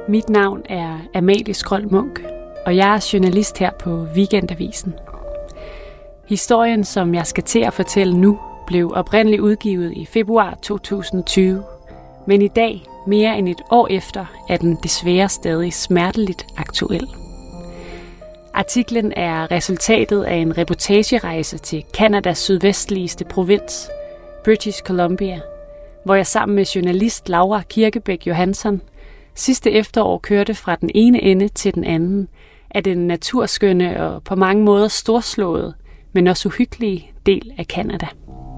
Mit navn er Amalie Skrold Munk, og jeg er journalist her på Weekendavisen. Historien, som jeg skal til at fortælle nu, blev oprindeligt udgivet i februar 2020, men i dag, mere end et år efter, er den desværre stadig smerteligt aktuel. Artiklen er resultatet af en reportagerejse til Canadas sydvestligste provins, British Columbia, hvor jeg sammen med journalist Laura Kirkebæk Johansson sidste efterår kørte fra den ene ende til den anden af den naturskønne og på mange måder storslåede, men også uhyggelige del af Canada.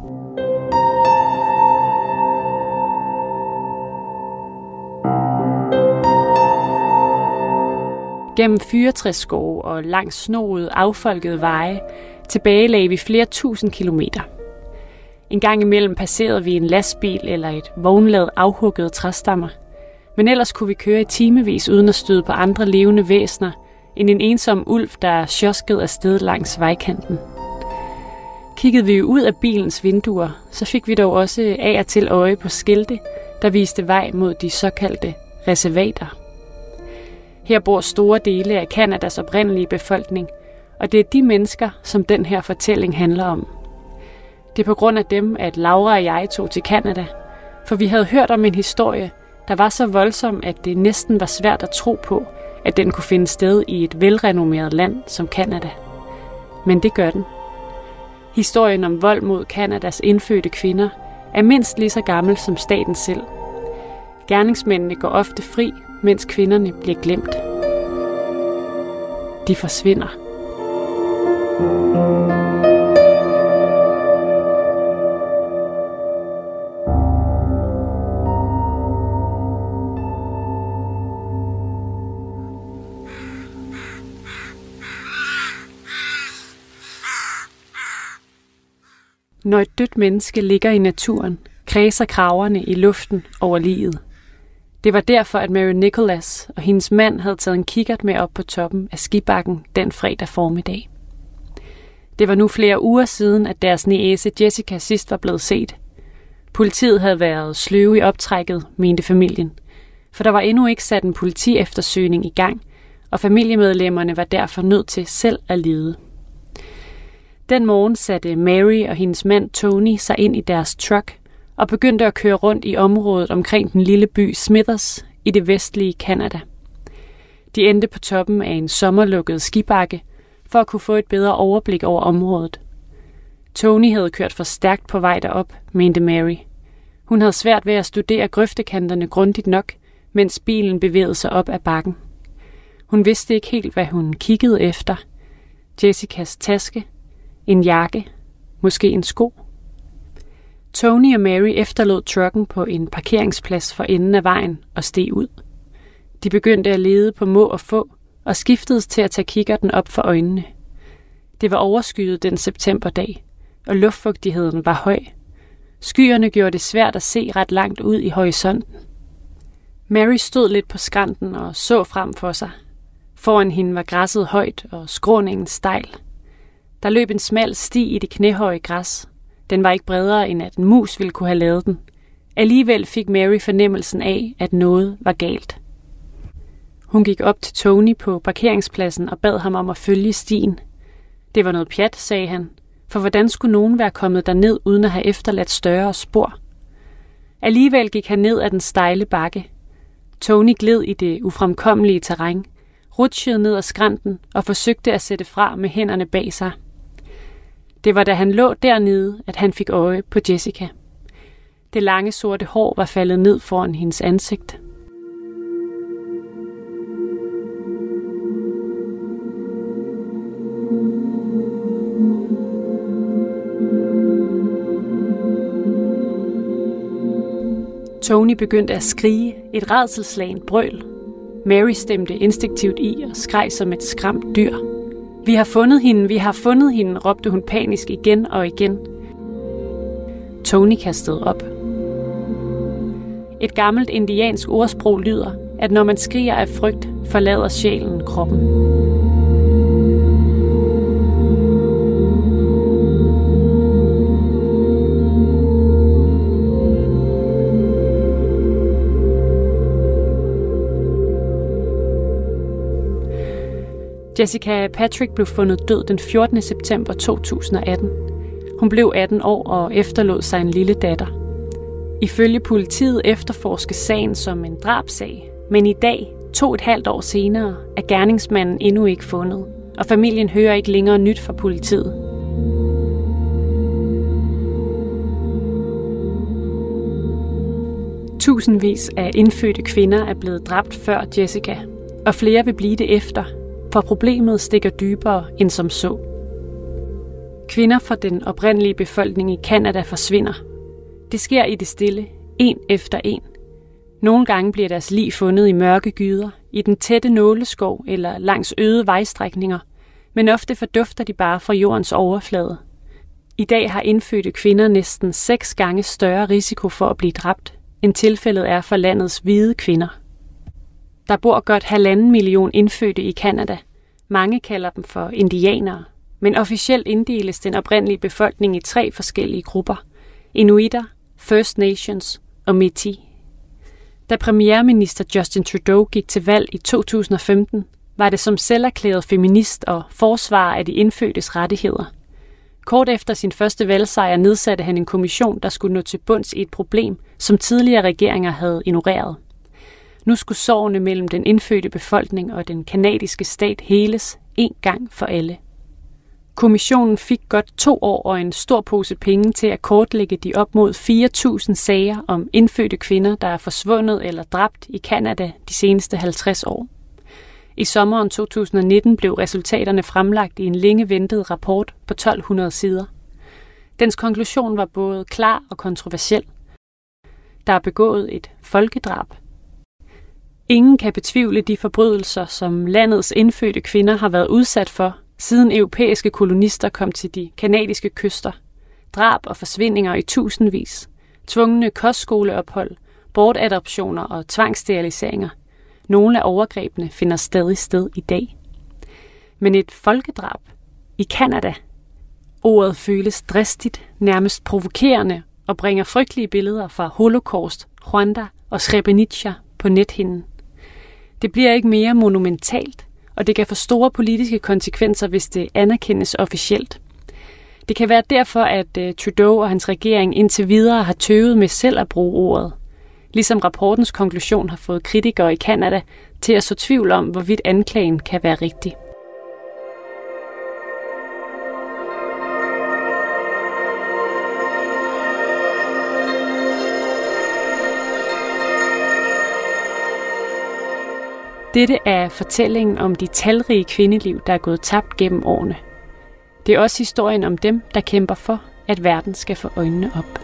Gennem fyrretræsskove og langs snoede, affolkede veje tilbagelagde vi flere tusind kilometer. En gang imellem passerede vi en lastbil eller et vognlad afhuggede træstammer, men ellers kunne vi køre i timevis uden at støde på andre levende væsener end en ensom ulv, der sjoskede afsted langs vejkanten. Kiggede vi ud af bilens vinduer, så fik vi dog også af og til øje på skilte, der viste vej mod de såkaldte reservater. Her bor store dele af Canadas oprindelige befolkning, og det er de mennesker, som den her fortælling handler om. Det er på grund af dem, at Laura og jeg tog til Canada, for vi havde hørt om en historie, der var så voldsom, at det næsten var svært at tro på, at den kunne finde sted i et velrenommeret land som Canada. Men det gør den. Historien om vold mod Canadas indfødte kvinder er mindst lige så gammel som staten selv. Gerningsmændene går ofte fri, mens kvinderne bliver glemt. De forsvinder. Når et dødt menneske ligger i naturen, kredser kragerne i luften over liget. Det var derfor, at Mary Nicholas og hendes mand havde taget en kikkert med op på toppen af skibakken den fredag formiddag. Det var nu flere uger siden, at deres niece Jessica sidst var blevet set. Politiet havde været sløve i optrækket, mente familien, for der var endnu ikke sat en politieftersøgning i gang, og familiemedlemmerne var derfor nødt til selv at lede. Den morgen satte Mary og hendes mand Tony sig ind i deres truck og begyndte at køre rundt i området omkring den lille by Smithers i det vestlige Canada. De endte på toppen af en sommerlukket skibakke for at kunne få et bedre overblik over området. Tony havde kørt for stærkt på vej derop, mente Mary. Hun havde svært ved at studere grøftekanterne grundigt nok, mens bilen bevægede sig op ad bakken. Hun vidste ikke helt, hvad hun kiggede efter. Jessicas taske, en jakke, måske en sko. Tony og Mary efterlod trucken på en parkeringsplads for enden af vejen og steg ud. De begyndte at lede på må og få, og skiftedes til at tage kikkerten op for øjnene. Det var overskyet den septemberdag, og luftfugtigheden var høj. Skyerne gjorde det svært at se ret langt ud i horisonten. Mary stod lidt på skrænten og så frem for sig. Foran hende var græsset højt og skråningen stejl. Der løb en smal sti i det knæhøje græs. Den var ikke bredere, end at en mus ville kunne have lavet den. Alligevel fik Mary fornemmelsen af, at noget var galt. Hun gik op til Tony på parkeringspladsen og bad ham om at følge stien. Det var noget pjat, sagde han, for hvordan skulle nogen være kommet derned uden at have efterladt større spor? Alligevel gik han ned ad den stejle bakke. Tony gled i det ufremkommelige terræn, rutsjede ned ad skrænten og forsøgte at sætte fra med hænderne bag sig. Det var da han lå dernede, at han fik øje på Jessica. Det lange sorte hår var faldet ned foran hendes ansigt. Tony begyndte at skrige, et rædselsslagent brøl. Mary stemte instinktivt i og skreg som et skræmt dyr. Vi har fundet hende, vi har fundet hende, råbte hun panisk igen og igen. Tony kastede op. Et gammelt indiansk ordsprog lyder, at når man skriger af frygt, forlader sjælen kroppen. Jessica Patrick blev fundet død den 14. september 2018. Hun blev 18 år og efterlod sig en lille datter. Ifølge politiet efterforskes sagen som en drabsag, men i dag, 2,5 år senere, er gerningsmanden endnu ikke fundet, og familien hører ikke længere nyt fra politiet. Tusindvis af indfødte kvinder er blevet dræbt før Jessica, og flere vil blive det efter, for problemet stikker dybere end som så. Kvinder fra den oprindelige befolkning i Canada forsvinder. Det sker i det stille, en efter en. Nogle gange bliver deres lig fundet i mørke gyder, i den tætte nåleskov eller langs øde vejstrækninger, men ofte fordufter de bare fra jordens overflade. I dag har indfødte kvinder næsten 6 gange større risiko for at blive dræbt, end tilfældet er for landets hvide kvinder. Der bor godt 1,5 million indfødte i Canada. Mange kalder dem for indianere, men officielt inddeles den oprindelige befolkning i 3 forskellige grupper: Inuiter, First Nations og Métis. Da premierminister Justin Trudeau gik til valg i 2015, var det som selverklæret feminist og forsvarer af de indfødtes rettigheder. Kort efter sin første valgsejr nedsatte han en kommission, der skulle nå til bunds i et problem, som tidligere regeringer havde ignoreret. Nu skulle sårene mellem den indfødte befolkning og den canadiske stat heles en gang for alle. Kommissionen fik godt 2 år og en stor pose penge til at kortlægge de op mod 4.000 sager om indfødte kvinder, der er forsvundet eller dræbt i Canada de seneste 50 år. I sommeren 2019 blev resultaterne fremlagt i en længe ventet rapport på 1200 sider. Dens konklusion var både klar og kontroversiel. Der er begået et folkedrab. Ingen kan betvivle de forbrydelser, som landets indfødte kvinder har været udsat for, siden europæiske kolonister kom til de canadiske kyster. Drab og forsvindinger i tusindvis, tvungne kostskoleophold, bortadoptioner og tvangssteriliseringer. Nogle af overgrebene finder stadig sted i dag. Men et folkedrab i Canada. Ordet føles dristigt, nærmest provokerende og bringer frygtelige billeder fra Holocaust, Rwanda og Srebrenica på nethinden. Det bliver ikke mere monumentalt, og det kan få store politiske konsekvenser, hvis det anerkendes officielt. Det kan være derfor, at Trudeau og hans regering indtil videre har tøvet med selv at bruge ordet. Ligesom rapportens konklusion har fået kritikere i Canada til at så tvivl om, hvorvidt anklagen kan være rigtig. Dette er fortællingen om de talrige kvindeliv, der er gået tabt gennem årene. Det er også historien om dem, der kæmper for, at verden skal få øjnene op.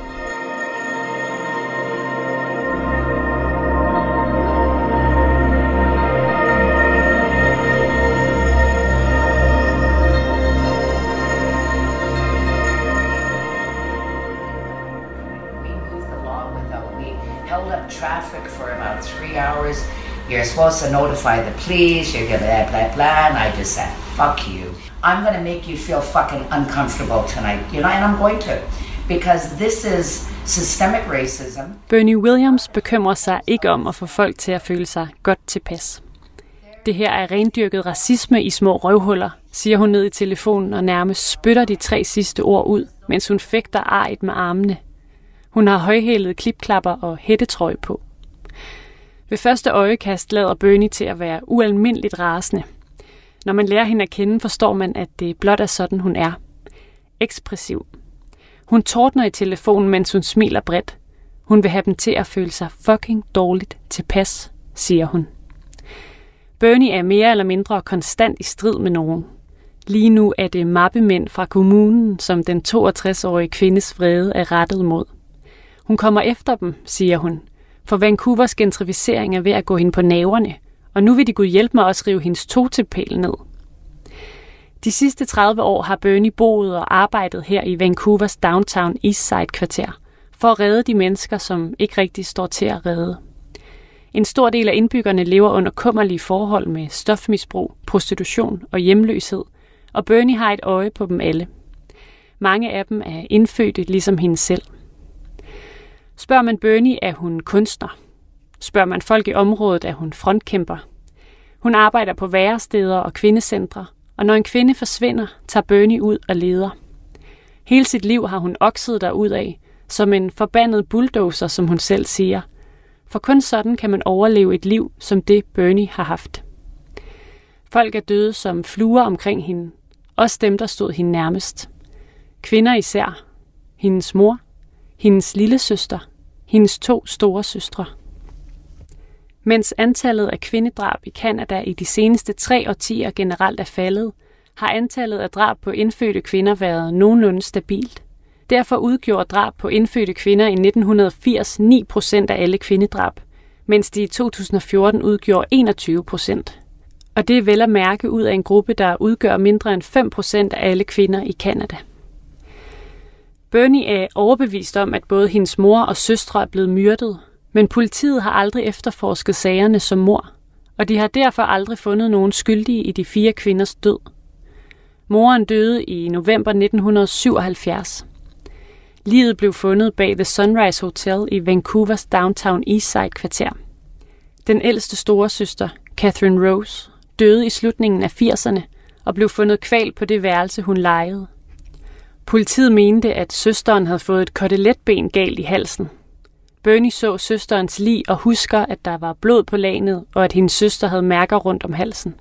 Traffic for about 3 hours. You're supposed to notify the police. You're gonna blah blah blah. And I just said, "Fuck you. I'm gonna make you feel fucking uncomfortable tonight, you know, and I'm going to, because this is systemic racism." Bernie Williams bekymrer sig ikke om at få folk til at føle sig godt tilpas. Det her er rendyrket racisme i små røvhuller, siger hun ned i telefonen og nærmest spytter de 3 sidste ord ud, mens hun fægter arigt med armene. Hun har højhælede klipklapper og hættetrøje på. Ved første øjekast lader Bernie til at være ualmindeligt rasende. Når man lærer hende at kende, forstår man, at det blot er sådan, hun er. Ekspressiv. Hun tordner i telefonen, mens hun smiler bredt. Hun vil have dem til at føle sig fucking dårligt tilpas, siger hun. Bernie er mere eller mindre konstant i strid med nogen. Lige nu er det mappemænd fra kommunen, som den 62-årige kvindes vrede er rettet mod. Hun kommer efter dem, siger hun, for Vancouvers gentrificering er ved at gå hende på nerverne, og nu vil de gud hjælpe mig også rive hendes totempæl ned. De sidste 30 år har Bernie boet og arbejdet her i Vancouvers downtown Eastside-kvarter, for at redde de mennesker, som ikke rigtig står til at redde. En stor del af indbyggerne lever under kummerlige forhold med stofmisbrug, prostitution og hjemløshed, og Bernie har et øje på dem alle. Mange af dem er indfødte ligesom hende selv. Spørger man Bernie, er hun kunstner. Spørger man folk i området, er hun frontkæmper. Hun arbejder på væresteder og kvindecentre, og når en kvinde forsvinder, tager Bernie ud og leder. Hele sit liv har hun okset derudad, som en forbandet bulldozer, som hun selv siger. For kun sådan kan man overleve et liv, som det Bernie har haft. Folk er døde som fluer omkring hende, også dem, der stod hende nærmest. Kvinder især. Hendes mor, hendes lillesøster, hendes 2 store søstre. Mens antallet af kvindedrab i Canada i de seneste 3 årtier generelt er faldet, har antallet af drab på indfødte kvinder været nogenlunde stabilt. Derfor udgjorde drab på indfødte kvinder i 1980 9% af alle kvindedrab, mens de i 2014 udgjorde 21%. Og det er vel at mærke ud af en gruppe, der udgør mindre end 5% af alle kvinder i Canada. Bernie er overbevist om, at både hendes mor og søstre er blevet myrdet, men politiet har aldrig efterforsket sagerne som mord, og de har derfor aldrig fundet nogen skyldige i de 4 kvinders død. Moren døde i november 1977. Liget blev fundet bag The Sunrise Hotel i Vancouvers Downtown Eastside kvarter. Den ældste storesøster, Catherine Rose, døde i slutningen af 80'erne og blev fundet kvalt på det værelse, hun lejede. Politiet mente, at søsteren havde fået et koteletben galt i halsen. Bernie så søsterens lig og husker, at der var blod på lagenet, og at hendes søster havde mærker rundt om halsen.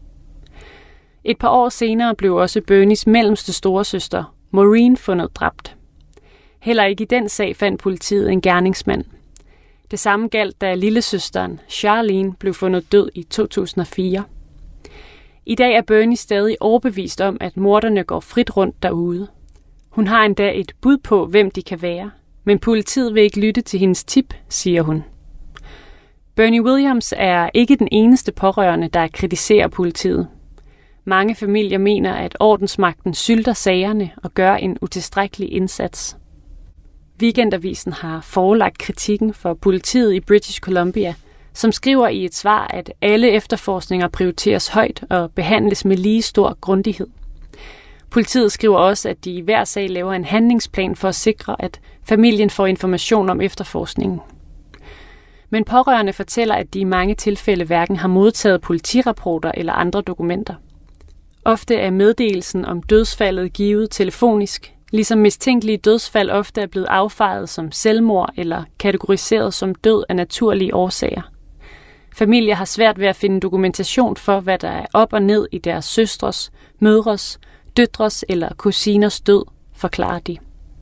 Et par år senere blev også Bernies mellemste storesøster, Maureen, fundet dræbt. Heller ikke i den sag fandt politiet en gerningsmand. Det samme galt, da lillesøsteren, Charlene, blev fundet død i 2004. I dag er Bernie stadig overbevist om, at morderne går frit rundt derude. Hun har endda et bud på, hvem de kan være, men politiet vil ikke lytte til hendes tip, siger hun. Bernie Williams er ikke den eneste pårørende, der kritiserer politiet. Mange familier mener, at ordensmagten sylter sagerne og gør en utilstrækkelig indsats. Weekendavisen har forelagt kritikken for politiet i British Columbia, som skriver i et svar, at alle efterforskninger prioriteres højt og behandles med lige stor grundighed. Politiet skriver også, at de i hver sag laver en handlingsplan for at sikre, at familien får information om efterforskningen. Men pårørende fortæller, at de i mange tilfælde hverken har modtaget politirapporter eller andre dokumenter. Ofte er meddelelsen om dødsfaldet givet telefonisk, ligesom mistænkelige dødsfald ofte er blevet affejet som selvmord eller kategoriseret som død af naturlige årsager. Familier har svært ved at finde dokumentation for, hvad der er op og ned i deres søstres, mødres, døtres eller kusiners død, forklarer de.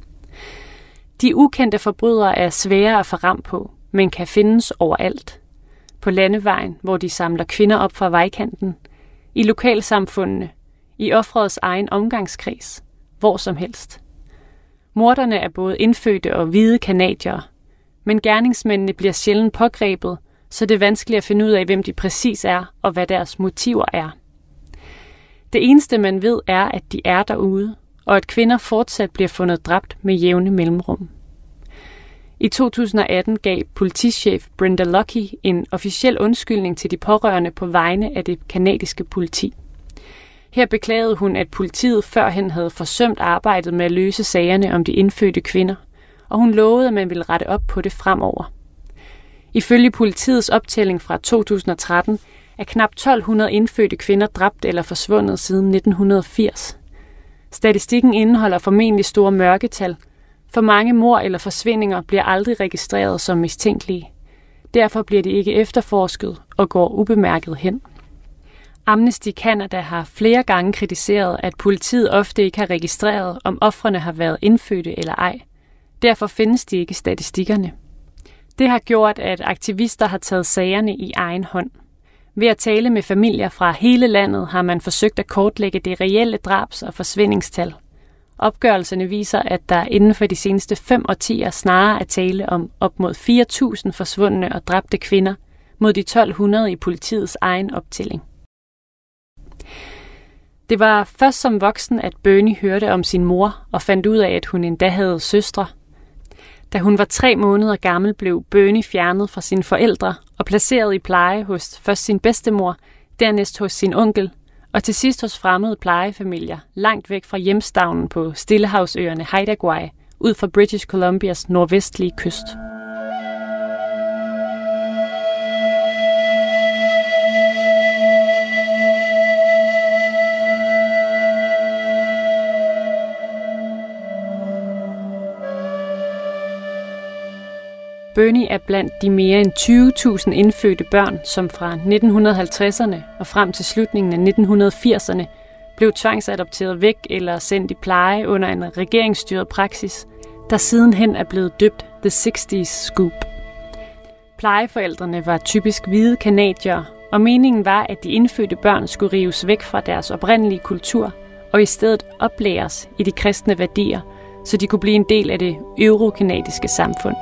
De ukendte forbrydere er svære at få ram på, men kan findes overalt. På landevejen, hvor de samler kvinder op fra vejkanten, i lokalsamfundene, i offerets egen omgangskreds, hvor som helst. Morderne er både indfødte og hvide canadiere, men gerningsmændene bliver sjældent pågrebet, så det er vanskeligt at finde ud af, hvem de præcis er og hvad deres motiver er. Det eneste, man ved, er, at de er derude, og at kvinder fortsat bliver fundet dræbt med jævne mellemrum. I 2018 gav politichef Brenda Lucki en officiel undskyldning til de pårørende på vegne af det canadiske politi. Her beklagede hun, at politiet førhen havde forsømt arbejdet med at løse sagerne om de indfødte kvinder, og hun lovede, at man ville rette op på det fremover. Ifølge politiets optælling fra 2013 er knap 1200 indfødte kvinder dræbt eller forsvundet siden 1980. Statistikken indeholder formentlig store mørketal, for mange mord eller forsvindinger bliver aldrig registreret som mistænkelige. Derfor bliver de ikke efterforsket og går ubemærket hen. Amnesty Canada har flere gange kritiseret, at politiet ofte ikke har registreret, om ofrene har været indfødte eller ej. Derfor findes de ikke i statistikkerne. Det har gjort, at aktivister har taget sagerne i egen hånd. Ved at tale med familier fra hele landet har man forsøgt at kortlægge det reelle drabs- og forsvindingstal. Opgørelserne viser, at der inden for de seneste 5 årtier snarere er tale om op mod 4.000 forsvundne og dræbte kvinder mod de 1.200 i politiets egen optælling. Det var først som voksen, at Bernie hørte om sin mor og fandt ud af, at hun endda havde søstre. Da hun var 3 måneder gammel, blev Bernie fjernet fra sine forældre og placeret i pleje hos først sin bedstemor, dernæst hos sin onkel, og til sidst hos fremmede plejefamilier, langt væk fra hjemstavnen på Stillehavsøerne Haida Gwaii, ud for British Columbias nordvestlige kyst. Bernie er blandt de mere end 20.000 indfødte børn, som fra 1950'erne og frem til slutningen af 1980'erne blev tvangsadopteret væk eller sendt i pleje under en regeringsstyret praksis, der sidenhen er blevet døbt The 60's Scoop. Plejeforældrene var typisk hvide canadiere, og meningen var, at de indfødte børn skulle rives væk fra deres oprindelige kultur og i stedet oplæres i de kristne værdier, så de kunne blive en del af det eurokanadiske samfund.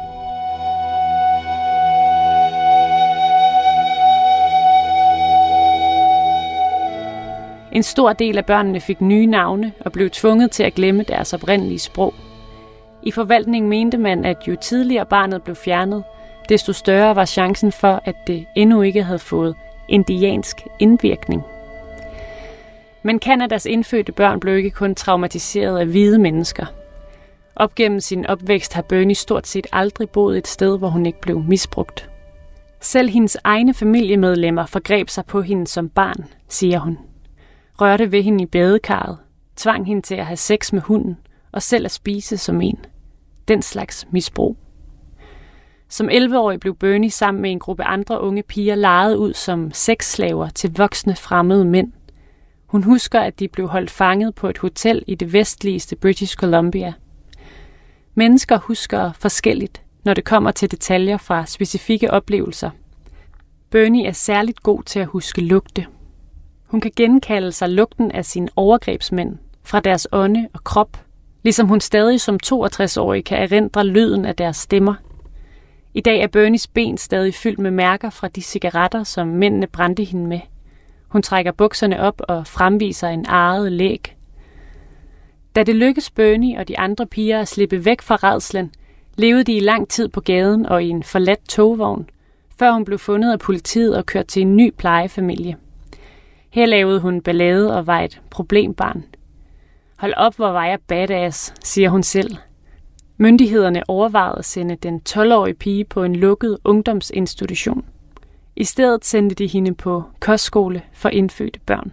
En stor del af børnene fik nye navne og blev tvunget til at glemme deres oprindelige sprog. I forvaltningen mente man, at jo tidligere barnet blev fjernet, desto større var chancen for, at det endnu ikke havde fået indiansk indvirkning. Men Canadas indfødte børn blev ikke kun traumatiseret af hvide mennesker. Op gennem sin opvækst har Bernie stort set aldrig boet et sted, hvor hun ikke blev misbrugt. Selv hendes egne familiemedlemmer forgreb sig på hende som barn, siger hun. Rørte ved hende i badekarret, tvang hende til at have sex med hunden og selv at spise som en. Den slags misbrug. Som 11-årig blev Bernie sammen med en gruppe andre unge piger lejet ud som sexslaver til voksne fremmede mænd. Hun husker, at de blev holdt fanget på et hotel i det vestligste British Columbia. Mennesker husker forskelligt, når det kommer til detaljer fra specifikke oplevelser. Bernie er særligt god til at huske lugte. Hun kan genkalde sig lugten af sine overgrebsmænd fra deres ånde og krop, ligesom hun stadig som 62-årig kan erindre lyden af deres stemmer. I dag er Bernies ben stadig fyldt med mærker fra de cigaretter, som mændene brændte hende med. Hun trækker bukserne op og fremviser en arret læg. Da det lykkedes Bernie og de andre piger at slippe væk fra rædslen, levede de i lang tid på gaden og i en forladt togvogn, før hun blev fundet af politiet og kørt til en ny plejefamilie. Her lavede hun ballade og var et problembarn. Hold op, hvor var jeg badass, siger hun selv. Myndighederne overvejede at sende den 12-årige pige på en lukket ungdomsinstitution. I stedet sendte de hende på kostskole for indfødte børn.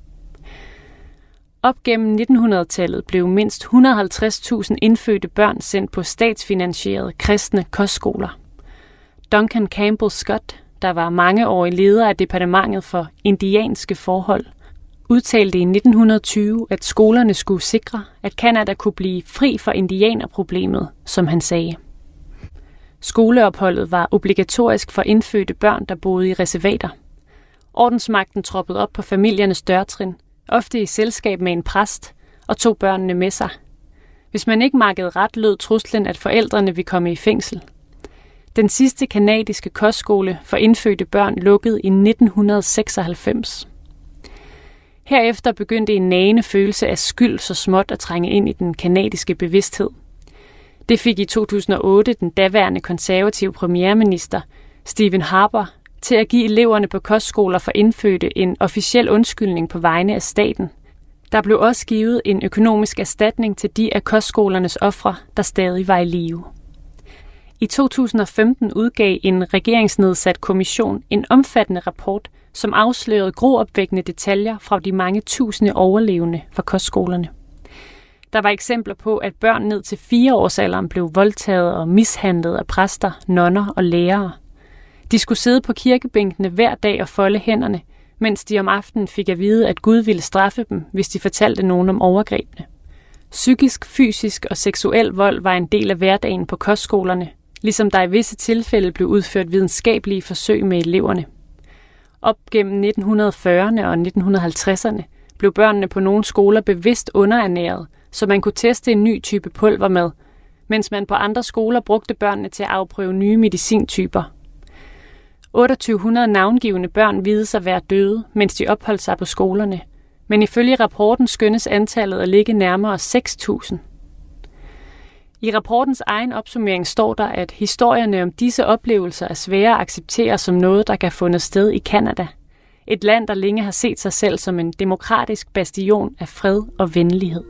Op gennem 1900-tallet blev mindst 150.000 indfødte børn sendt på statsfinansierede kristne kostskoler. Duncan Campbell Scott, der var mangeårig leder af departementet for indianske forhold, udtalte i 1920, at skolerne skulle sikre, at Canada kunne blive fri for indianerproblemet, som han sagde. Skoleopholdet var obligatorisk for indfødte børn, der boede i reservater. Ordensmagten troppede op på familiernes dørtrin, ofte i selskab med en præst, og tog børnene med sig. Hvis man ikke makkede ret, lød truslen, at forældrene ville komme i fængsel. Den sidste kanadiske kostskole for indfødte børn lukkede i 1996. Herefter begyndte en nagende følelse af skyld så småt at trænge ind i den kanadiske bevidsthed. Det fik i 2008 den daværende konservative premierminister Stephen Harper til at give eleverne på kostskoler for indfødte en officiel undskyldning på vegne af staten. Der blev også givet en økonomisk erstatning til de af kostskolernes ofre, der stadig var i live. I 2015 udgav en regeringsnedsat kommission en omfattende rapport, som afslørede gruopvækkende detaljer fra de mange tusinde overlevende fra kostskolerne. Der var eksempler på, at børn ned til 4-årsalderen blev voldtaget og mishandlet af præster, nonner og lærere. De skulle sidde på kirkebænkene hver dag og folde hænderne, mens de om aftenen fik at vide, at Gud ville straffe dem, hvis de fortalte nogen om overgrebene. Psykisk, fysisk og seksuel vold var en del af hverdagen på kostskolerne, ligesom der i visse tilfælde blev udført videnskabelige forsøg med eleverne. Op gennem 1940'erne og 1950'erne blev børnene på nogle skoler bevidst underernæret, så man kunne teste en ny type pulver med, mens man på andre skoler brugte børnene til at afprøve nye medicintyper. 2800 navngivne børn viste sig at være døde, mens de opholdt sig på skolerne, men ifølge rapporten skønnes antallet at ligge nærmere 6.000. I rapportens egen opsummering står der, at historierne om disse oplevelser er svære at acceptere som noget, der kan fundet sted i Canada. Et land, der længe har set sig selv som en demokratisk bastion af fred og venlighed.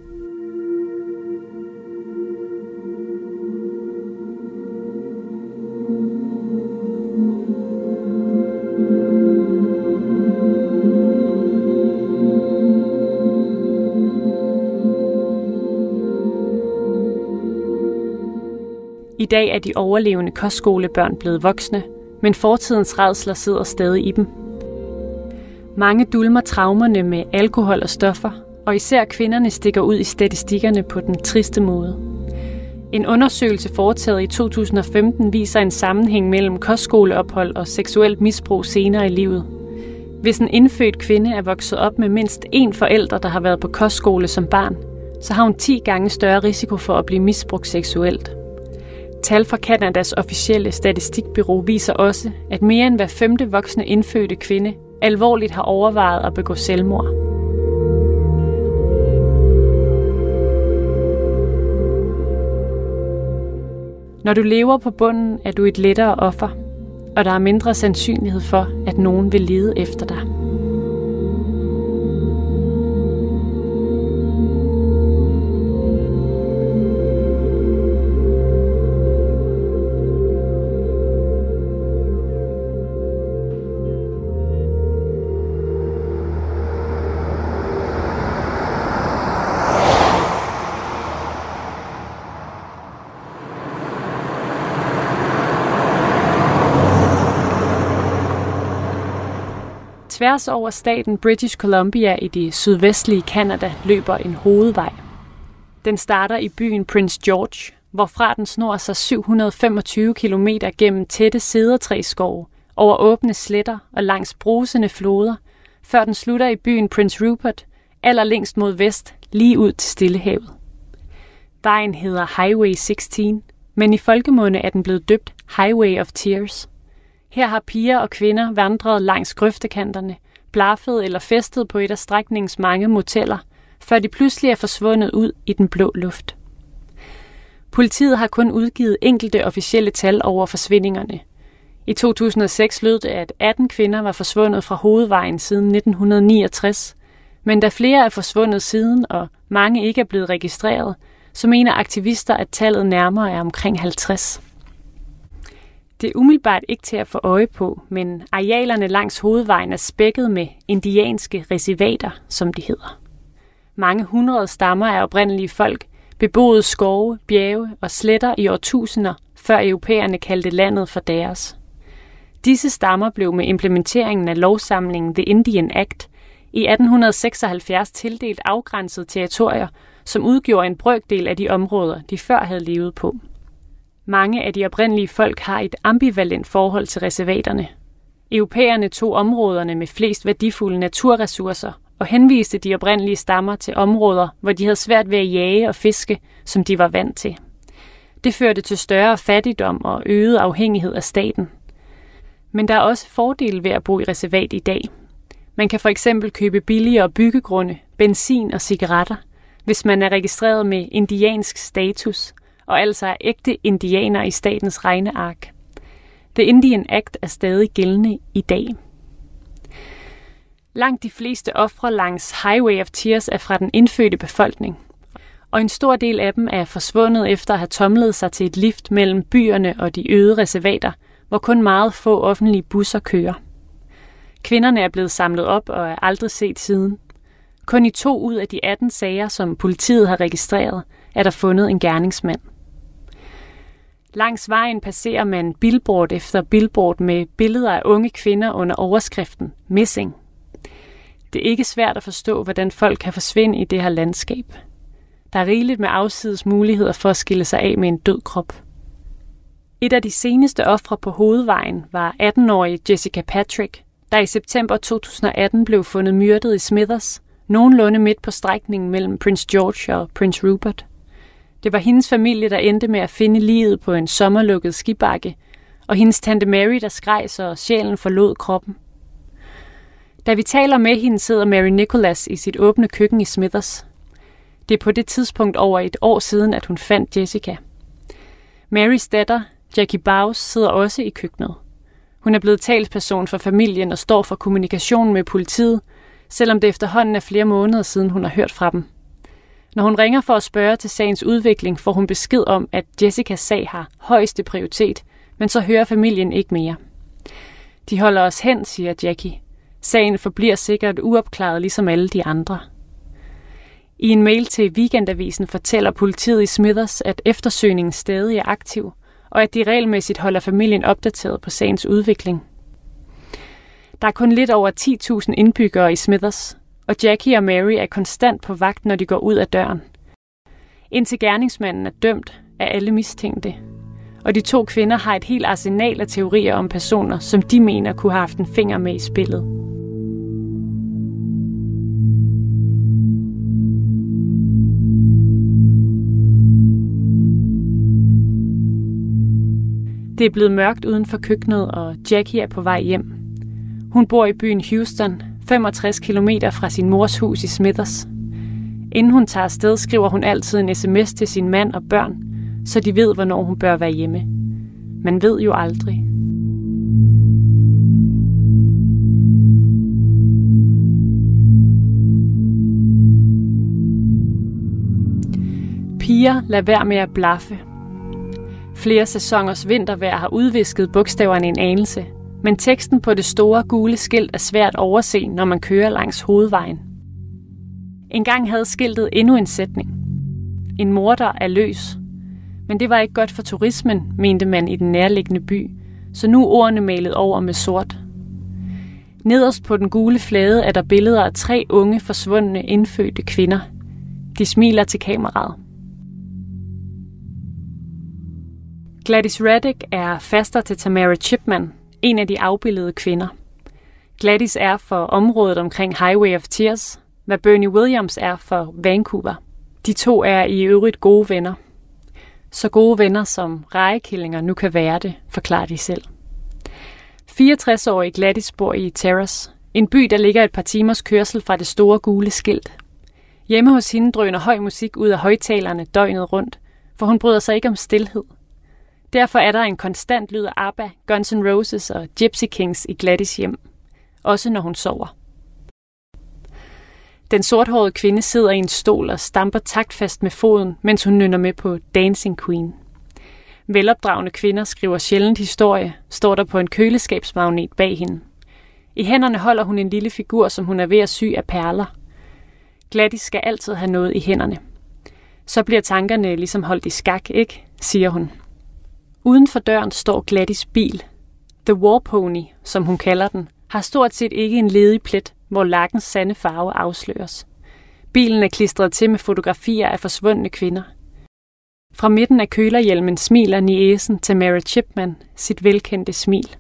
I dag er de overlevende kostskolebørn blevet voksne, men fortidens rædsler sidder stadig i dem. Mange dulmer traumerne med alkohol og stoffer, og især kvinderne stikker ud i statistikkerne på den triste måde. En undersøgelse foretaget i 2015 viser en sammenhæng mellem kostskoleophold og seksuelt misbrug senere i livet. Hvis en indfødt kvinde er vokset op med mindst én forælder, der har været på kostskole som barn, så har hun 10 gange større risiko for at blive misbrugt seksuelt. Tal fra Canadas officielle statistikbureau viser også, at mere end hver 5. voksne indfødte kvinde alvorligt har overvejet at begå selvmord. Når du lever på bunden, er du et lettere offer, og der er mindre sandsynlighed for, at nogen vil lede efter dig. Tværs over staten British Columbia i det sydvestlige Canada løber en hovedvej. Den starter i byen Prince George, hvorfra den snor sig 725 km gennem tætte cedertræsskove, over åbne sletter og langs brusende floder, før den slutter i byen Prince Rupert, allerlængst mod vest, lige ud til Stillehavet. Vejen hedder Highway 16, men i folkemunde er den blevet døbt Highway of Tears. Her har piger og kvinder vandret langs grøftekanterne, blaffet eller festet på et af strækningens mange moteller, før de pludselig er forsvundet ud i den blå luft. Politiet har kun udgivet enkelte officielle tal over forsvindingerne. I 2006 lød det, at 18 kvinder var forsvundet fra hovedvejen siden 1969, men da flere er forsvundet siden, og mange ikke er blevet registreret, så mener aktivister, at tallet nærmere er omkring 50. Det er umiddelbart ikke til at få øje på, men arealerne langs hovedvejen er spækket med indianske reservater, som de hedder. Mange hundrede stammer af oprindelige folk beboede skove, bjerge og sletter i årtusinder, før europæerne kaldte landet for deres. Disse stammer blev med implementeringen af lovsamlingen The Indian Act i 1876 tildelt afgrænsede territorier, som udgjorde en brøkdel af de områder, de før havde levet på. Mange af de oprindelige folk har et ambivalent forhold til reservaterne. Europæerne tog områderne med flest værdifulde naturressourcer og henviste de oprindelige stammer til områder, hvor de havde svært ved at jage og fiske, som de var vant til. Det førte til større fattigdom og øget afhængighed af staten. Men der er også fordele ved at bo i reservat i dag. Man kan for eksempel købe billigere byggegrunde, benzin og cigaretter, hvis man er registreret med indiansk status, og altså er ægte indianer i statens regneark. The Indian Act er stadig gældende i dag. Langt de fleste ofre langs Highway of Tears er fra den indfødte befolkning, og en stor del af dem er forsvundet efter at have tumlet sig til et lift mellem byerne og de øde reservater, hvor kun meget få offentlige busser kører. Kvinderne er blevet samlet op og er aldrig set siden. Kun i 2 ud af de 18 sager, som politiet har registreret, er der fundet en gerningsmand. Langs vejen passerer man billboard efter billboard med billeder af unge kvinder under overskriften Missing. Det er ikke svært at forstå, hvordan folk kan forsvinde i det her landskab. Der er rigeligt med afsides muligheder for at skille sig af med en død krop. Et af de seneste ofre på hovedvejen var 18-årige Jessica Patrick, der i september 2018 blev fundet myrdet i Smithers, nogenlunde midt på strækningen mellem Prince George og Prince Rupert. Det var hendes familie, der endte med at finde liget på en sommerlukket skibakke, og hendes tante Mary, der skreg, så sjælen forlod kroppen. Da vi taler med hende, sidder Mary Nicholas i sit åbne køkken i Smithers. Det er på det tidspunkt over 1 år siden, at hun fandt Jessica. Marys datter, Jackie Bowes, sidder også i køkkenet. Hun er blevet talsperson for familien og står for kommunikationen med politiet, selvom det efterhånden er flere måneder siden, hun har hørt fra dem. Når hun ringer for at spørge til sagens udvikling, får hun besked om, at Jessicas sag har højeste prioritet, men så hører familien ikke mere. De holder os hen, siger Jackie. Sagen forbliver sikkert uopklaret, ligesom alle de andre. I en mail til Weekendavisen fortæller politiet i Smithers, at eftersøgningen stadig er aktiv, og at de regelmæssigt holder familien opdateret på sagens udvikling. Der er kun lidt over 10.000 indbyggere i Smithers, og Jackie og Mary er konstant på vagt, når de går ud af døren. Indtil gerningsmanden er dømt, er alle mistænkte, og de 2 kvinder har et helt arsenal af teorier om personer, som de mener kunne have haft en finger med i spillet. Det er blevet mørkt uden for køkkenet, og Jackie er på vej hjem. Hun bor i byen Houston, 65 km fra sin mors hus i Smithers. Inden hun tager afsted, skriver hun altid en sms til sin mand og børn, så de ved, hvornår hun bør være hjemme. Man ved jo aldrig. Piger, lad være med at blaffe. Flere sæsoners vintervejr har udvisket bogstaverne en anelse, men teksten på det store gule skilt er svært at overse, når man kører langs hovedvejen. Engang havde skiltet endnu en sætning. En morder er løs. Men det var ikke godt for turismen, mente man i den nærliggende by, så nu er ordene malet over med sort. Nederst på den gule flade er der billeder af 3 unge, forsvundne, indfødte kvinder. De smiler til kameraet. Gladys Raddick er faster til Tamara Chipman, en af de afbildede kvinder. Gladys er for området omkring Highway of Tears, hvad Bernie Williams er for Vancouver. De 2 er i øvrigt gode venner. Så gode venner som rejekillinger nu kan være det, forklarer de selv. 64-årige Gladys bor i Terrace, en by, der ligger et par timers kørsel fra det store gule skilt. Hjemme hos hende drøner høj musik ud af højtalerne døgnet rundt, for hun bryder sig ikke om stilhed. Derfor er der en konstant lyd af ABBA, Guns N' Roses og Gypsy Kings i Gladys hjem, også når hun sover. Den sorthårede kvinde sidder i en stol og stamper taktfast med foden, mens hun nynner med på Dancing Queen. Velopdragende kvinder skriver sjældent historie, står der på en køleskabsmagnet bag hende. I hænderne holder hun en lille figur, som hun er ved at sy af perler. Gladys skal altid have noget i hænderne. Så bliver tankerne ligesom holdt i skak, ikke? Siger hun. Uden for døren står Gladys bil. The War Pony, som hun kalder den, har stort set ikke en ledig plet, hvor lakkens sande farve afsløres. Bilen er klistret til med fotografier af forsvundne kvinder. Fra midten af kølerhjelmen smiler niecen Tamara Chipman sit velkendte smil.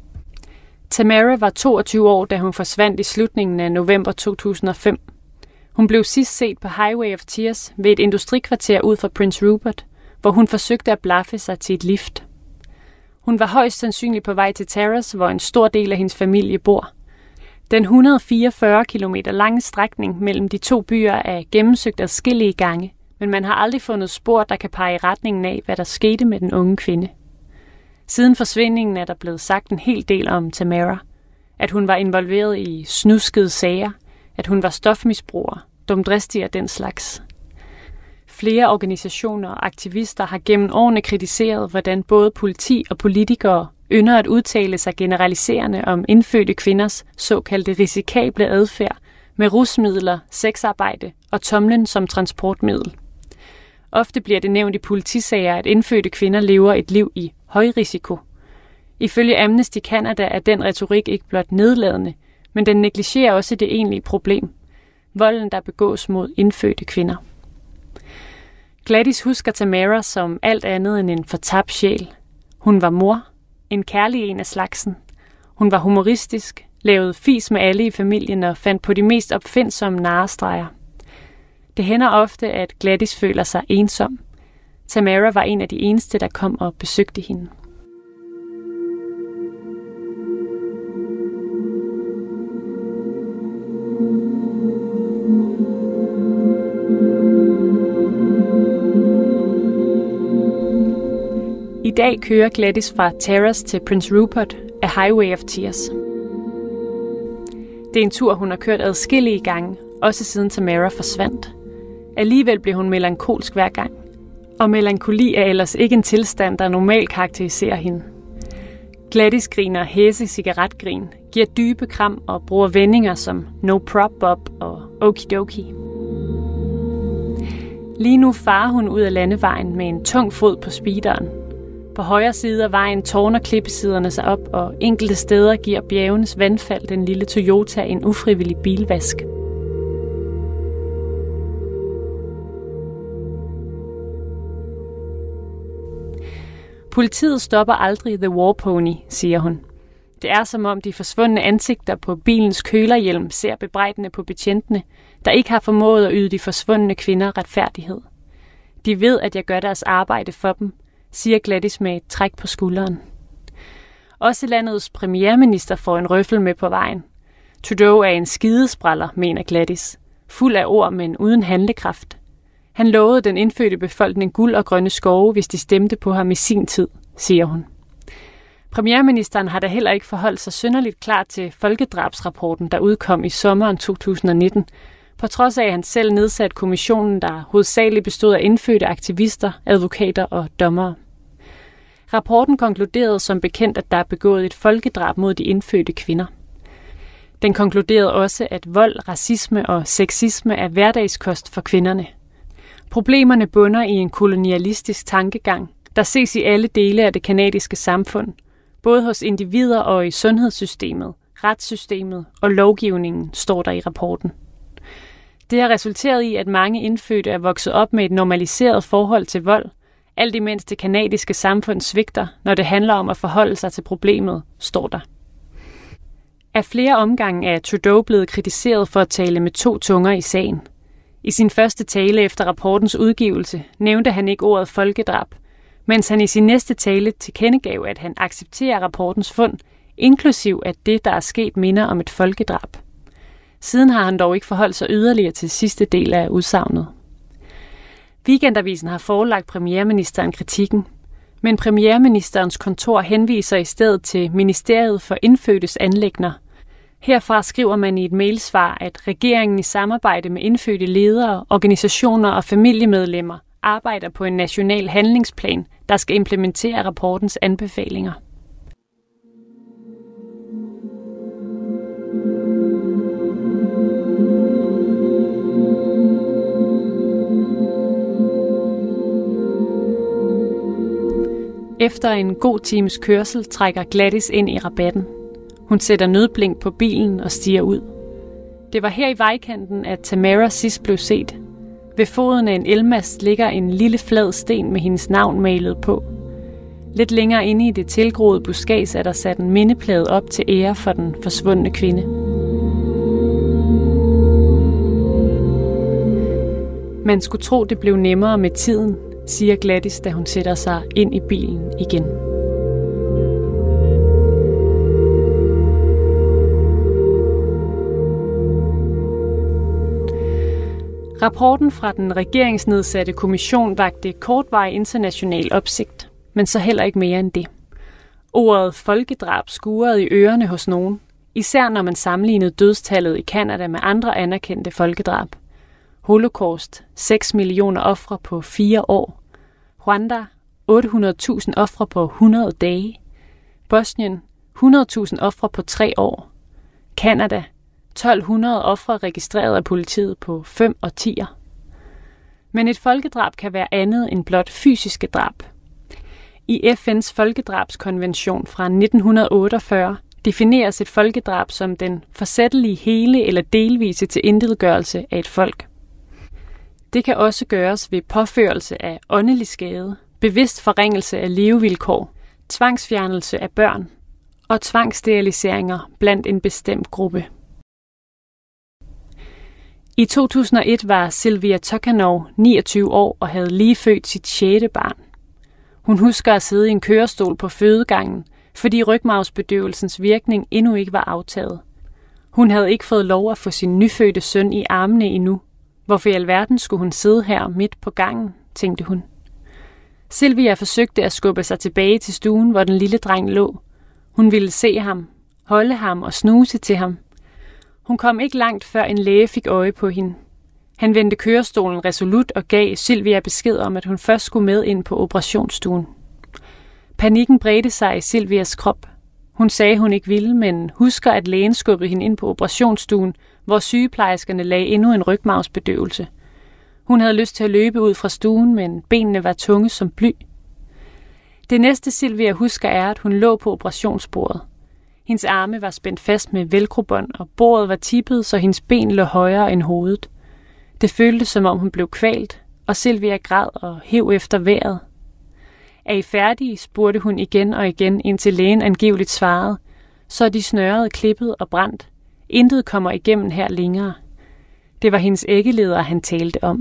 Tamara var 22 år, da hun forsvandt i slutningen af november 2005. Hun blev sidst set på Highway of Tears ved et industrikvarter ud for Prince Rupert, hvor hun forsøgte at blaffe sig til et lift. Hun var højst sandsynligt på vej til Terrace, hvor en stor del af hendes familie bor. Den 144 km lange strækning mellem de 2 byer er gennemsøgt adskillige gange, men man har aldrig fundet spor, der kan pege i retningen af, hvad der skete med den unge kvinde. Siden forsvindingen er der blevet sagt en hel del om Tamara. At hun var involveret i snuskede sager, at hun var stofmisbruger, dumdristig og den slags. Flere organisationer og aktivister har gennem årene kritiseret, hvordan både politi og politikere ynder at udtale sig generaliserende om indfødte kvinders såkaldte risikable adfærd med rusmidler, sexarbejde og tomlen som transportmiddel. Ofte bliver det nævnt i politisager, at indfødte kvinder lever et liv i høj risiko. Ifølge Amnesty Canada er den retorik ikke blot nedladende, men den negligerer også det egentlige problem. Volden, der begås mod indfødte kvinder. Gladys husker Tamara som alt andet end en fortabt sjæl. Hun var mor, en kærlig en af slagsen. Hun var humoristisk, lavede fis med alle i familien og fandt på de mest opfindsomme narrestreger. Det hænder ofte, at Gladys føler sig ensom. Tamara var en af de eneste, der kom og besøgte hende. I dag kører Gladys fra Terrace til Prince Rupert af Highway of Tears. Det er en tur, hun har kørt adskillige gange, også siden Tamara forsvandt. Alligevel blev hun melankolsk hver gang. Og melankoli er ellers ikke en tilstand, der normalt karakteriserer hende. Gladys griner hæse cigaretgrin, giver dybe kram og bruger vendinger som no prop Bob og okidoki. Lige nu farer hun ud af landevejen med en tung fod på speederen. På højre side af vejen tårner klippesiderne sig op, og enkelte steder giver bjergenes vandfald den lille Toyota en ufrivillig bilvask. Politiet stopper aldrig The War Pony, siger hun. Det er som om de forsvundne ansigter på bilens kølerhjelm ser bebrejdende på betjentene, der ikke har formået at yde de forsvundne kvinder retfærdighed. De ved, at jeg gør deres arbejde for dem, siger Gladys med et træk på skulderen. Også landets premierminister får en røffel med på vejen. Trudeau er en skidespraller, mener Gladys. Fuld af ord, men uden handlekraft. Han lovede den indfødte befolkning guld og grønne skove, hvis de stemte på ham i sin tid, siger hun. Premierministeren har da heller ikke forholdt sig synderligt klar til folkedrabsrapporten, der udkom i sommeren 2019, på trods af, at han selv nedsatte kommissionen, der hovedsageligt bestod af indfødte aktivister, advokater og dommere. Rapporten konkluderede som bekendt, at der er begået et folkedrab mod de indfødte kvinder. Den konkluderede også, at vold, racisme og sexisme er hverdagskost for kvinderne. Problemerne bunder i en kolonialistisk tankegang, der ses i alle dele af det canadiske samfund, både hos individer og i sundhedssystemet, retssystemet og lovgivningen, står der i rapporten. Det har resulteret i, at mange indfødte er vokset op med et normaliseret forhold til vold, alt imens det canadiske samfund svigter, når det handler om at forholde sig til problemet, står der. Af flere omgange er Trudeau blevet kritiseret for at tale med to tunger i sagen. I sin første tale efter rapportens udgivelse nævnte han ikke ordet folkedrab, mens han i sin næste tale tilkendegav, at han accepterer rapportens fund, inklusiv at det, der er sket, minder om et folkedrab. Siden har han dog ikke forholdt sig yderligere til sidste del af udsagnet. Weekendavisen har forelagt premierministeren kritikken, men premierministerens kontor henviser i stedet til Ministeriet for Indfødtes Anliggender. Herfra skriver man i et mailsvar, at regeringen i samarbejde med indfødte ledere, organisationer og familiemedlemmer arbejder på en national handlingsplan, der skal implementere rapportens anbefalinger. Efter en god times kørsel trækker Gladys ind i rabatten. Hun sætter nødblink på bilen og stiger ud. Det var her i vejkanten, at Tamara sidst blev set. Ved foden af en elmast ligger en lille flad sten med hendes navn malet på. Lidt længere inde i det tilgroede buskads er der sat en mindeplade op til ære for den forsvundne kvinde. Man skulle tro, det blev nemmere med tiden, siger Gladys, da hun sætter sig ind i bilen igen. Rapporten fra den regeringsnedsatte kommission vakte kortvarig international opsigt, men så heller ikke mere end det. Ordet folkedrab skurrede i ørerne hos nogen, især når man sammenlignede dødstallet i Canada med andre anerkendte folkedrab. Holocaust, 6 millioner ofre på 4 år. Rwanda, 800.000 ofre på 100 dage. Bosnien, 100.000 ofre på 3 år. Canada, 1200 ofre registreret af politiet på 5 årtier. Men et folkedrab kan være andet end blot fysiske drab. I FN's folkedrabskonvention fra 1948 defineres et folkedrab som den forsættelige hele eller delvise tilintetgørelse af et folk. Det kan også gøres ved påførelse af åndelig skade, bevidst forringelse af levevilkår, tvangsfjernelse af børn og tvangssteriliseringer blandt en bestemt gruppe. I 2001 var Sylvia Tokanow 29 år og havde lige født sit 6. barn. Hun husker at sidde i en kørestol på fødegangen, fordi rygmarvsbedøvelsens virkning endnu ikke var aftaget. Hun havde ikke fået lov at få sin nyfødte søn i armene endnu. Hvorfor i alverden skulle hun sidde her midt på gangen, tænkte hun. Sylvia forsøgte at skubbe sig tilbage til stuen, hvor den lille dreng lå. Hun ville se ham, holde ham og snuse til ham. Hun kom ikke langt, før en læge fik øje på hende. Han vendte kørestolen resolut og gav Sylvia besked om, at hun først skulle med ind på operationsstuen. Panikken bredte sig i Sylvias krop. Hun sagde, hun ikke ville, men husker, at lægen skubbede hende ind på operationsstuen, hvor sygeplejerskerne lagde endnu en rygmarvsbedøvelse. Hun havde lyst til at løbe ud fra stuen, men benene var tunge som bly. Det næste Sylvia husker er, at hun lå på operationsbordet. Hendes arme var spændt fast med velcrobånd, og bordet var tippet, så hendes ben lå højere end hovedet. Det føltes, som om hun blev kvalt, og Sylvia græd og hev efter vejret. Er I færdige? Spurgte hun igen og igen, indtil lægen angiveligt svarede. Så er de snørret, klippet og brændt. Intet kommer igennem her længere. Det var hendes æggeleder, han talte om.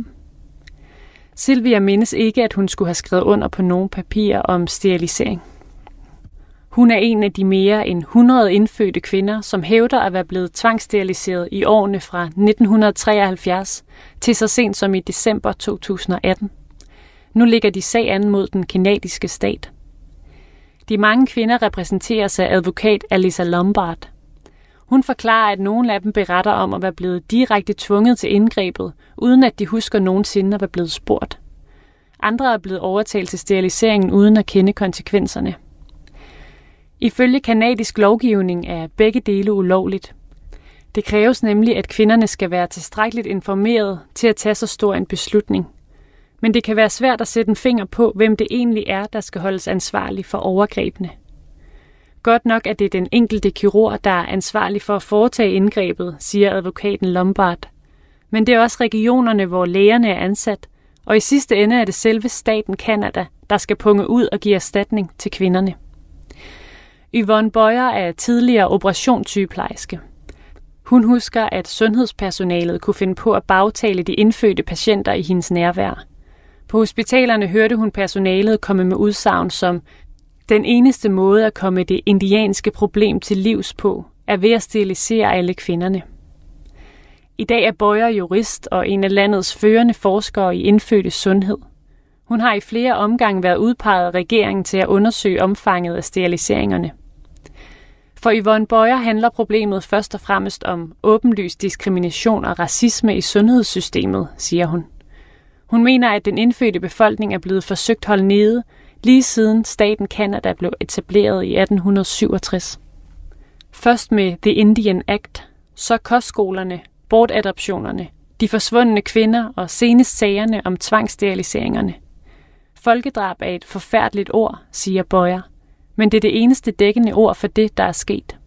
Sylvia mindes ikke, at hun skulle have skrevet under på nogen papirer om sterilisering. Hun er en af de mere end 100 indfødte kvinder, som hævder at være blevet tvangssteriliseret i årene fra 1973 til så sent som i december 2018. Nu ligger de sag an mod den canadiske stat. De mange kvinder repræsenteres af advokat Alyssa Lombard. Hun forklarer, at nogle af dem beretter om at være blevet direkte tvunget til indgrebet, uden at de husker nogensinde at være blevet spurgt. Andre er blevet overtalt til steriliseringen uden at kende konsekvenserne. Ifølge canadisk lovgivning er begge dele ulovligt. Det kræves nemlig, at kvinderne skal være tilstrækkeligt informeret til at tage så stor en beslutning. Men det kan være svært at sætte en finger på, hvem det egentlig er, der skal holdes ansvarlig for overgrebene. Godt nok er det den enkelte kirurg, der er ansvarlig for at foretage indgrebet, siger advokaten Lombard. Men det er også regionerne, hvor lægerne er ansat, og i sidste ende er det selve staten Canada, der skal punge ud og give erstatning til kvinderne. Yvonne Boyer er tidligere operationssygeplejerske. Hun husker, at sundhedspersonalet kunne finde på at bagtale de indfødte patienter i hendes nærvær. På hospitalerne hørte hun personalet komme med udsagn som: den eneste måde at komme det indianske problem til livs på, er ved at sterilisere alle kvinderne. I dag er Boyer jurist og en af landets førende forskere i indfødtes sundhed. Hun har i flere omgange været udpeget af regeringen til at undersøge omfanget af steriliseringerne. For Yvonne Boyer handler problemet først og fremmest om åbenlys diskrimination og racisme i sundhedssystemet, siger hun. Hun mener, at den indfødte befolkning er blevet forsøgt holdt nede, lige siden staten Canada blev etableret i 1867. Først med The Indian Act, så kostskolerne, bortadoptionerne, de forsvundne kvinder og senest sagerne om tvangssteriliseringerne. Folkedrab er et forfærdeligt ord, siger Boyer, men det er det eneste dækkende ord for det, der er sket.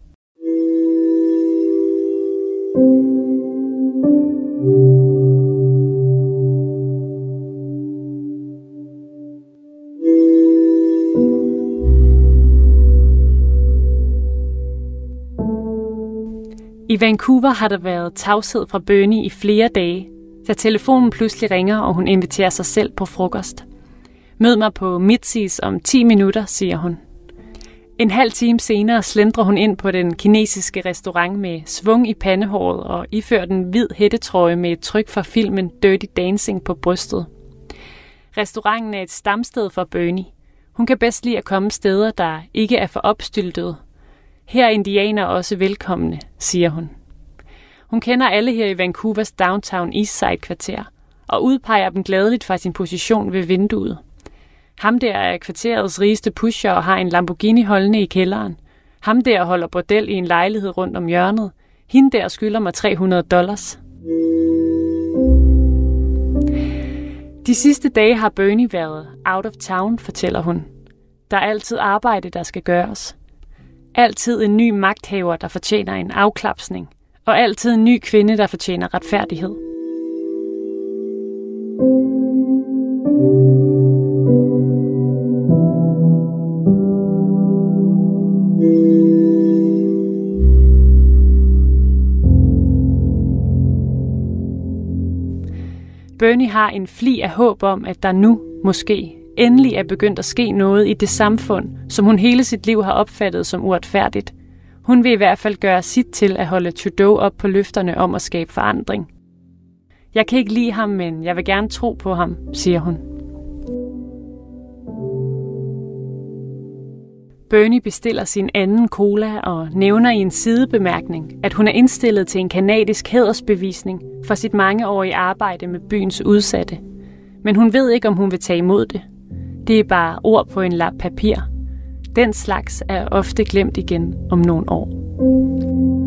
I Vancouver har der været tavshed fra Bernie i flere dage, da telefonen pludselig ringer, og hun inviterer sig selv på frokost. Mød mig på Mitzi's om 10 minutter, siger hun. En halv time senere slendrer hun ind på den kinesiske restaurant med svung i pandehåret og iført en hvid hættetrøje med et tryk fra filmen Dirty Dancing på brystet. Restauranten er et stamsted for Bernie. Hun kan bedst lide at komme steder, der ikke er for opstyltede. Her er indianer også velkomne, siger hun. Hun kender alle her i Vancouvers downtown Eastside-kvarter og udpeger dem gladeligt fra sin position ved vinduet. Ham der er kvarterets rigeste pusher og har en Lamborghini holdende i kælderen. Ham der holder bordel i en lejlighed rundt om hjørnet. Hende der skylder mig $300. De sidste dage har Bernie været out of town, fortæller hun. Der er altid arbejde, der skal gøres. Altid en ny magthaver, der fortjener en afklapsning. Og altid en ny kvinde, der fortjener retfærdighed. Bernie har en fli af håb om, at der nu, måske, endelig er begyndt at ske noget i det samfund, som hun hele sit liv har opfattet som uretfærdigt. Hun vil i hvert fald gøre sit til at holde Trudeau op på løfterne om at skabe forandring. Jeg kan ikke lide ham, men jeg vil gerne tro på ham, siger hun. Bernie bestiller sin anden cola og nævner i en sidebemærkning, at hun er indstillet til en canadisk hædersbevisning for sit mangeårige arbejde med byens udsatte. Men hun ved ikke, om hun vil tage imod det. Det er bare ord på en lap papir. Den slags er ofte glemt igen om nogle år.